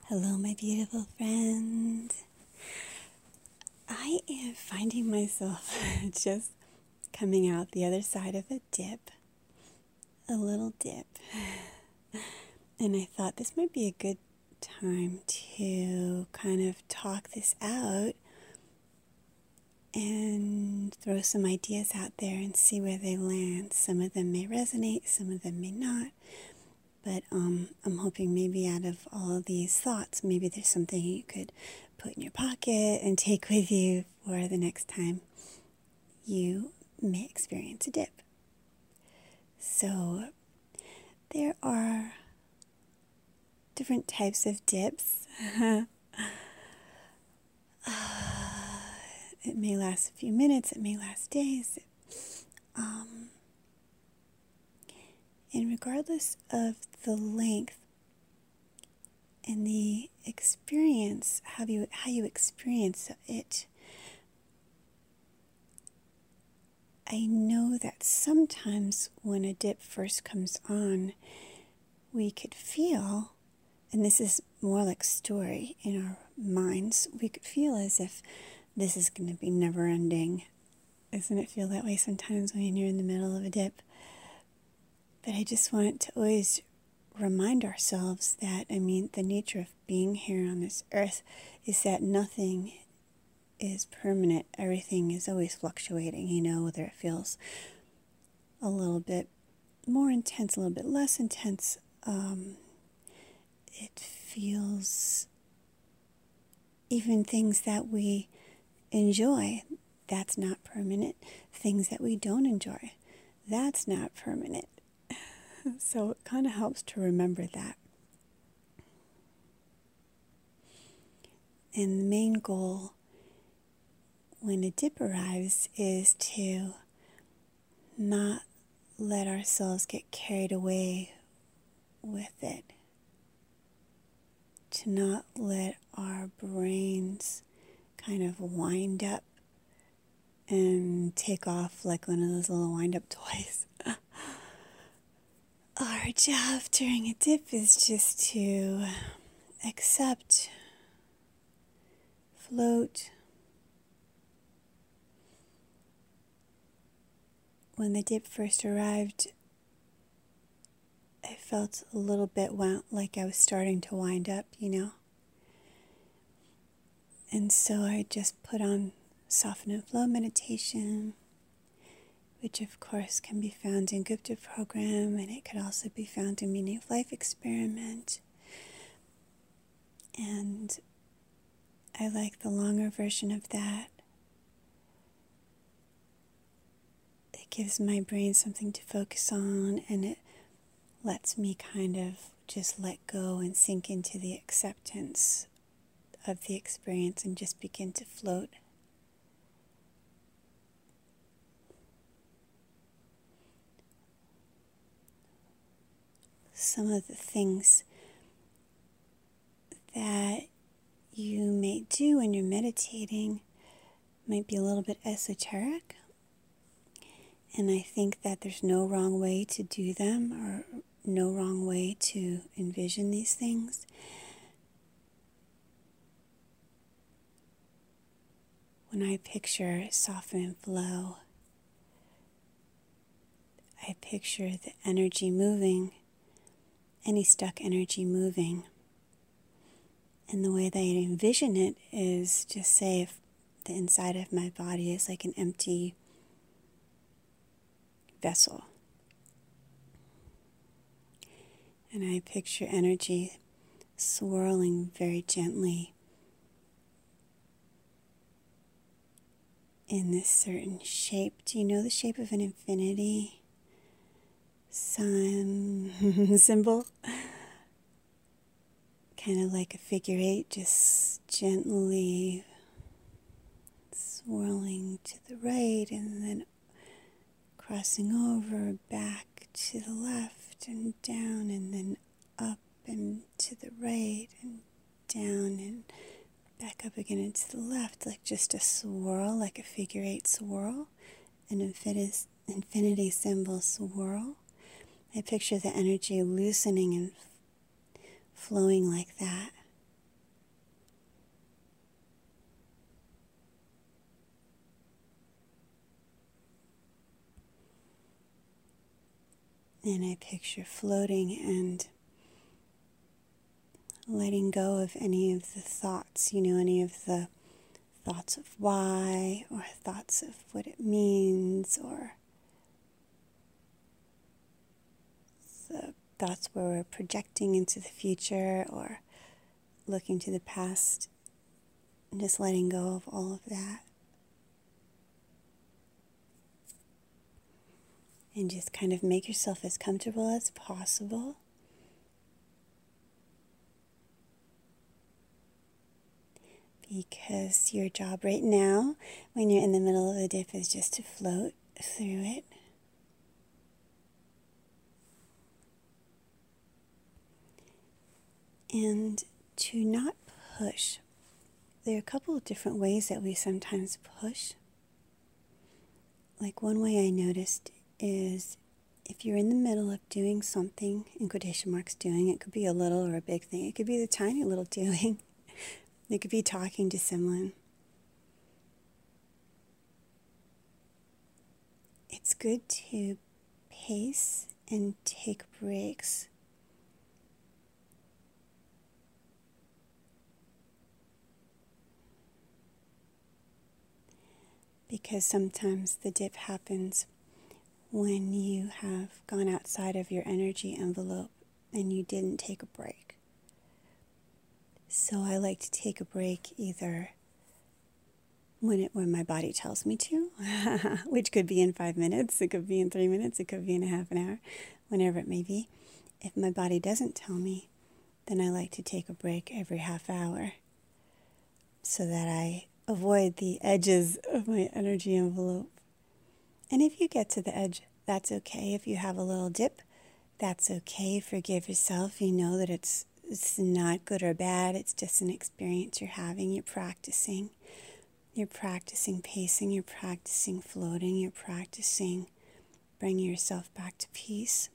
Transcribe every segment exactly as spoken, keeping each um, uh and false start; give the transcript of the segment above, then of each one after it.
Hello, my beautiful friend. I am finding myself just coming out the other side of a dip, a little dip. And I thought this might be a good time to kind of talk this out and throw some ideas out there and see where they land. Some of them may resonate, some of them may not. But um, I'm hoping maybe out of all of these thoughts, maybe there's something you could put in your pocket and take with you for the next time you may experience a dip. So there are different types of dips. uh, it may last a few minutes, it may last days. Um, and regardless of the length and the experience, how you how you experience it, I know that sometimes when a dip first comes on, we could feel, and this is more like story in our minds, we could feel as if this is going to be never ending. Doesn't it feel that way sometimes when you're in the middle of a dip? But I just want to always remind ourselves that, I mean, the nature of being here on this earth is that nothing is permanent. Everything is always fluctuating, you know, whether it feels a little bit more intense, a little bit less intense. Um, it feels, even things that we enjoy, that's not permanent. Things that we don't enjoy, that's not permanent. So it kind of helps to remember that. And the main goal when a dip arrives is to not let ourselves get carried away with it. To not let our brains kind of wind up and take off like one of those little wind-up toys. Our job during a dip is just to accept, float. When the dip first arrived, I felt a little bit wound, like I was starting to wind up, you know. And so I just put on Soften and Flow meditation, which of course can be found in Gupta Program, and it could also be found in Meaning of Life Experiment. And I like the longer version of that. It gives my brain something to focus on, and it lets me kind of just let go and sink into the acceptance of the experience and just begin to float. Some of the things that you may do when you're meditating might be a little bit esoteric, and I think that there's no wrong way to do them or no wrong way to envision these things. When I picture Soften and Flow, I picture the energy moving, any stuck energy moving. And the way that I envision it is, just say if the inside of my body is like an empty vessel. And I picture energy swirling very gently in this certain shape. Do you know the shape of an infinity sun symbol? Kind of like a figure eight, just gently swirling to the right and then crossing over, back to the left and down, and then up and to the right and down and back up again and to the left, like just a swirl, like a figure eight swirl, an infinity, infinity symbol swirl. I picture the energy loosening and flowing like that. And I picture floating and letting go of any of the thoughts, you know, any of the thoughts of why, or thoughts of what it means, or the thoughts where we're projecting into the future or looking to the past, and just letting go of all of that. And just kind of make yourself as comfortable as possible. Because your job right now, when you're in the middle of a dip, is just to float through it. And to not push. There are a couple of different ways that we sometimes push. Like one way I noticed is if you're in the middle of doing something, in quotation marks doing, it could be a little or a big thing. It could be the tiny little doing. It could be talking to someone. It's good to pace and take breaks. Because sometimes the dip happens when you have gone outside of your energy envelope and you didn't take a break. So I like to take a break either when it when my body tells me to, which could be in five minutes, it could be in three minutes, it could be in a half an hour, whenever it may be. If my body doesn't tell me, then I like to take a break every half hour so that I avoid the edges of my energy envelope. And if you get to the edge, that's okay. If you have a little dip, that's okay. Forgive yourself. You know that it's it's not good or bad. It's just an experience you're having. You're practicing. You're practicing pacing. You're practicing floating. You're practicing bringing yourself back to peace.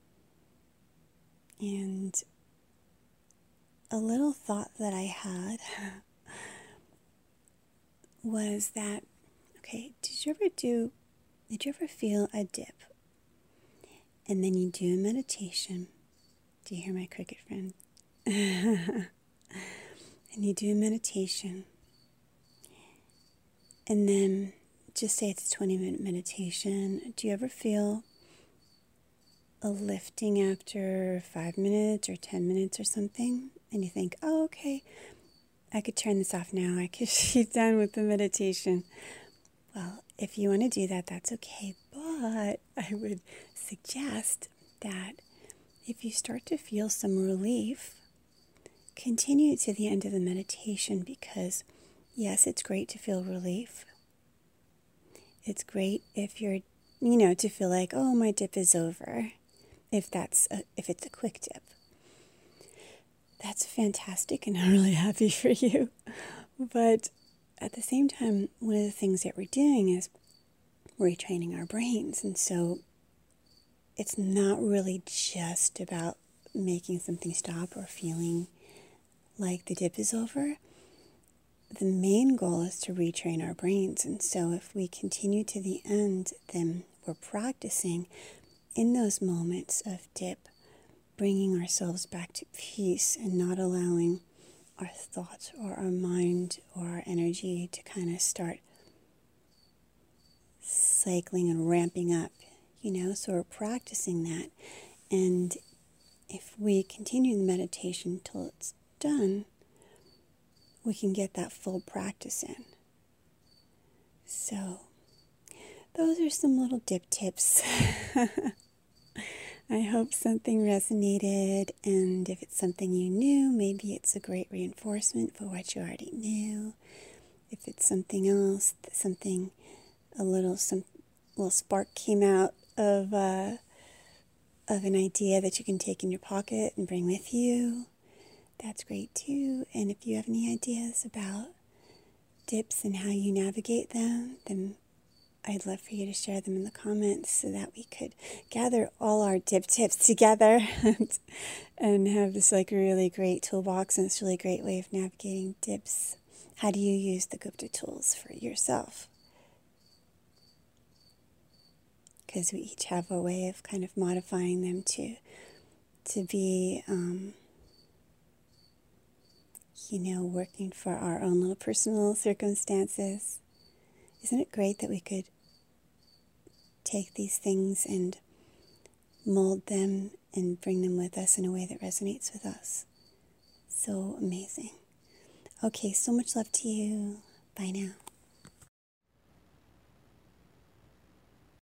And a little thought that I had was that, okay, did you ever do, did you ever feel a dip? And then you do a meditation. Do you hear my cricket friend? And you do a meditation. And then just say it's a twenty minute meditation. Do you ever feel a lifting after five minutes or ten minutes or something? And you think, oh, okay, I could turn this off now. I could be done with the meditation. Well, if you want to do that, that's okay. But I would suggest that if you start to feel some relief, continue to the end of the meditation, because yes, it's great to feel relief. It's great if you're, you know, to feel like, oh, my dip is over. If that's a, if it's a quick dip. That's fantastic, and I'm really happy for you. But at the same time, one of the things that we're doing is retraining our brains. And so it's not really just about making something stop or feeling like the dip is over. The main goal is to retrain our brains. And so if we continue to the end, then we're practicing in those moments of dip, bringing ourselves back to peace and not allowing our thoughts or our mind or our energy to kind of start cycling and ramping up, you know, so we're practicing that. And if we continue the meditation till it's done, we can get that full practice in. So those are some little dip tips. I hope something resonated, and if it's something you knew, maybe it's a great reinforcement for what you already knew. If it's something else, something, a little, some little spark came out of uh, of an idea that you can take in your pocket and bring with you, that's great too. And if you have any ideas about dips and how you navigate them, then I'd love for you to share them in the comments so that we could gather all our dip tips together and, and have this like really great toolbox, and it's a really great way of navigating dips. How do you use the Gupta tools for yourself? because we each have a way of kind of modifying them to to be, um, you know, working for our own little personal circumstances. Isn't it great that we could take these things and mold them and bring them with us in a way that resonates with us? So amazing. Okay, so much love to you. Bye now.